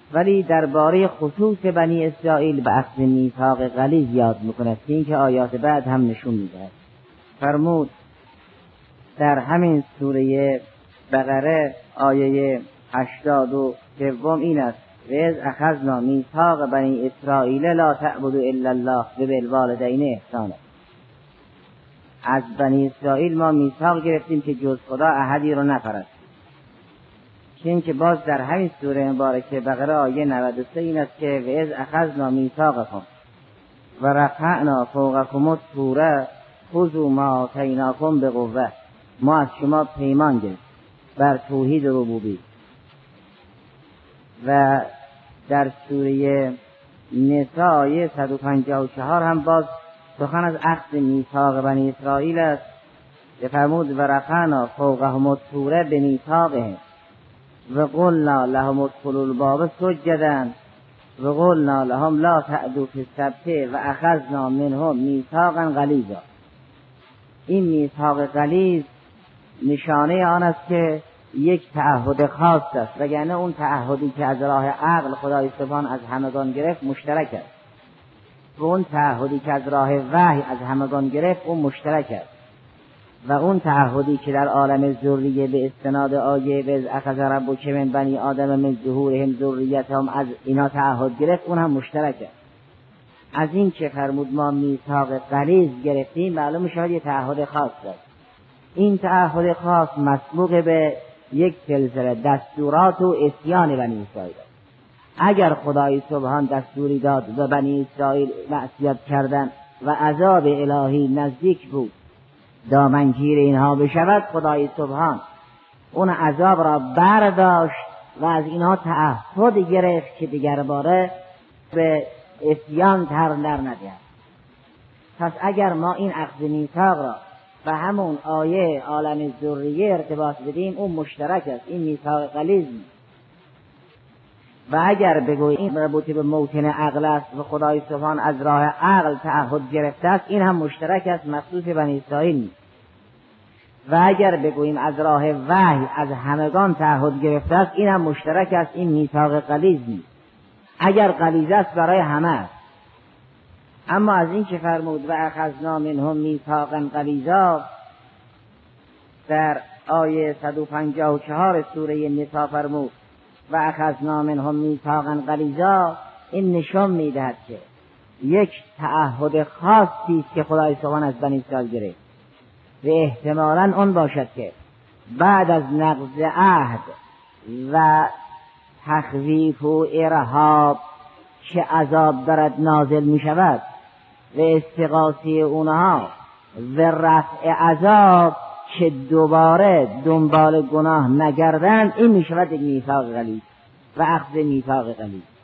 ولی درباره خصوص بنی اسرائیل به اخذ میثاق غلیظ یاد میکند که این که آیات بعد هم نشون میدهد. فرمود در همین سوره بقره آیه 83 این است: و اذ اخذنا میثاق بنی اسرائیل لا تعبدوا الا الله و بالوالدین احسانا. از بنی اسرائیل ما میثاق گرفتیم که جز خدا احدی رو نپرستید. چون که باز در همین سوره مبارکه بقره آیه 93 این است که و اذ اخذنا میثاقکم و رفعنا فوقکم الطور خذوا ما آتیناکم بقوة. ما از شما پیمان گرفتیم بر توحید ربوبیت. و در سوره نساء آیه 154 هم باز سخن از اخذ میثاق بنی اسرائیل است که فرمود و رفعنا فوقهم الطور بمیثاقهم و قلنا لهم ادخلوا الباب سجدا و قلنا لهم لا تعدوا فی السبت و اخذنا منهم میثاقا غلیظا. این میثاق غلیظ نشانه آن است که یک تعهد خاص است، وگرنه اون تعهدی که از راه عقل خدای سبحان از همگان گرفت مشترک است و اون تعهدی که از راه وحی از همگان گرفت اون مشترک است و اون تعهدی که در عالم ذریه به استناد آیه و اذ اخذ ربک من بنی آدم من ظهورهم ذریتهم از اینا تعهد گرفت اون هم مشترک است. از این که فرمود ما میثاق غلیظ گرفتیم معلوم میشه یه تعهد خاص است. این تعهد خاص مسبوق به یک سلسله دستورات و عصیان بنی اسرائیل. اگر خدای سبحان دستوری داد و بنی اسرائیل معصیت کردن و عذاب الهی نزدیک بود دامنگیر اینها بشود، خدای سبحان اون عذاب را برداشت و از اینها تعهد گرفت که دیگر باره به عصیان تر ندهد. پس اگر ما این اخذ میثاق را و همون آیه عالم ذریه ارتباط بدیم اون مشترک است، این میثاق غلیظ. و اگر بگوییم این مربوط به موطن عقل است و خدای سبحان از راه عقل تعهد گرفته است این هم مشترک است، مخصوص بنی اسرائیل نیست. و اگر بگوییم از راه وحی از همگان تعهد گرفته است این هم مشترک است، این میثاق غلیظ نیست. اگر غلیظ است برای همه است. اما از این که فرمود و اخذنا منهم میثاقا غلیظا در آیه 154 سوره نساء فرمود و اخذنا منهم میثاقا غلیظا، این نشان میدهد که یک تعهد خاصی است که خدای سبحان از بنی اسرائیل گرفت و احتمالاً اون باشد که بعد از نقض عهد و تخویف و ارهاب که عذاب دارد نازل می شود و استغاثه اونها و رفع عذاب که دوباره دنبال گناه نگردند، این می شود یک میثاق غلیظ و اخذ میثاق غلیظ.